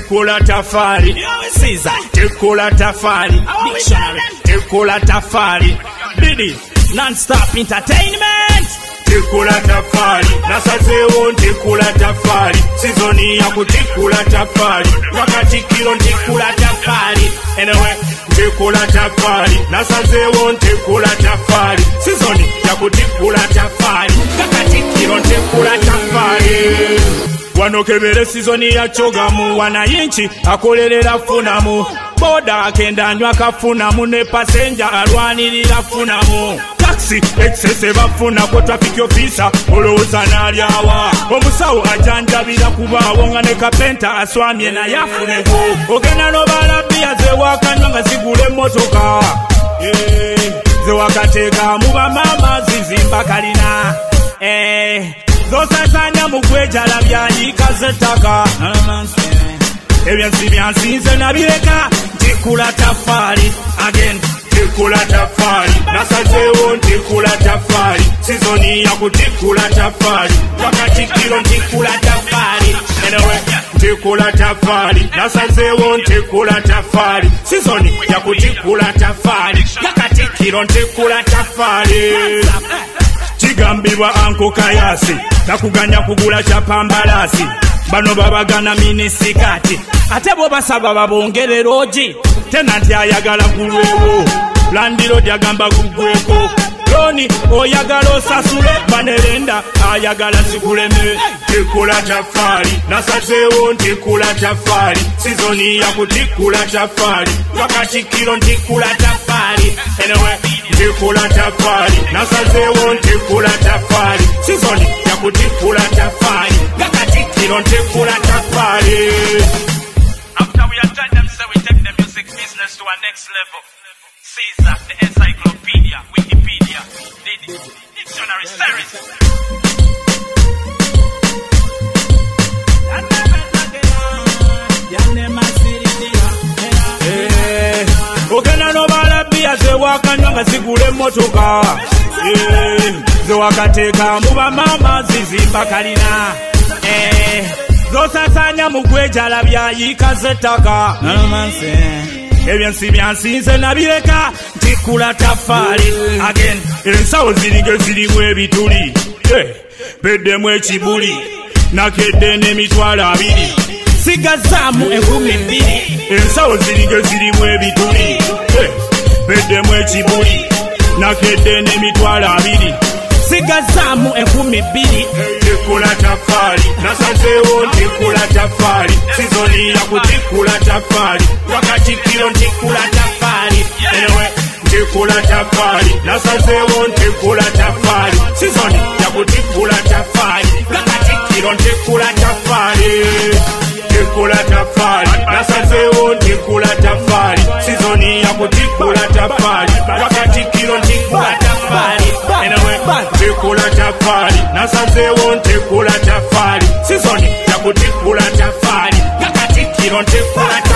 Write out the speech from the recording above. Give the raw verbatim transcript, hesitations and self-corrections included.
Tekula tafari. Caesar. Tekula tafari. Dictionary. Tekula tafari. Diddy. Non-stop entertainment. Tekula tafari. Nasazewo tekula tafari. Sizoni ya kutekula tafari. Wakati kilo tekula tafari. Anyway, tekula tafari. Nasazewo tekula tafari. Sizoni ya kutekula tafari. Wakati kilo tekula tafari. Wano kebere sizoni ya chogamu. Wanayinchi akolerera funamu. Boda akenda nywa kafunamu. Ne passenger alwanirira funamu. Taxi excessive afuna ko traffic officer olowooza n'alyawa omusawo ajanjabira kubaawo nga ne kapenta aswamye naye afuneko ogenda n'obalabbiya zewakanywa nga zigula emmotoka zewakateeka mu bamaama zizimba kalina zosasanya mu gwejala byayiika z'ettaka ebyensi byansinze nabireka ntikula tafari again Tekula tafari. Nasazewo tekula tafari. Sizoni ya kutekula tafari. Wakati kilo tekula tafari. Anyway, tekula tafari. Nasazewo tekula tafari. Sizoni ya kutekula tafari. Wakati kilo tekula tafari. Chigambibwa anko Kayasi takuganya kugula chapambalasi. Bano babagana minisikati ate bo basaba babongere roji tena nti ayagala kulwewo landiro dyagamba kugweko loni oyagala osasule banerenda ayagala sikuleme tekula tafari nasazewo ntikula tafari sizoni ya kutikula tafari wakati kilo ntikula tafari anyway ntikula tafari nasazewo ntikula tafari sizoni ya kutikula tafari wakati kilo ntikula tafari. After we are done them, so we take the music business to our next level. Caesar, the encyclopedia, Wikipedia, Diddy, dictionary, series. Ogena no balabbiya zewakanywa nga zigula emmotoka zewakateeka mu bamaama zizimba kalina zosasanya mu gwejala byayiika z'ettaka ebyensi byansinze nabireka ntikula tafari again ensawo zirige zirimu ebituli beddemu ekibuli nakedde n'emitwalo abiri sigazaamu enkumi bbiri ensawo zirige zirimu ebituli beddemu ekibuli nakedde n'emitwalo abiri sigazaamu enkumi bbiri. Tekula tafari nasazewo ntikula tafari sizoni ya kutikula tafari wakati kilo ntikula tafari anyway ntikula tafari nasazewo ntikula tafari sizoni ya kutikula tafari wakati kilo ntikula tafari Tekula tafari nasazewo ntikula tafari sizoni ya kutikula tafari wakati kilo ntikula tafari anyway ntikula tafari nasazewo ntikula tafari sizoni ya kutikula tafari wakati kilo ntikula tafari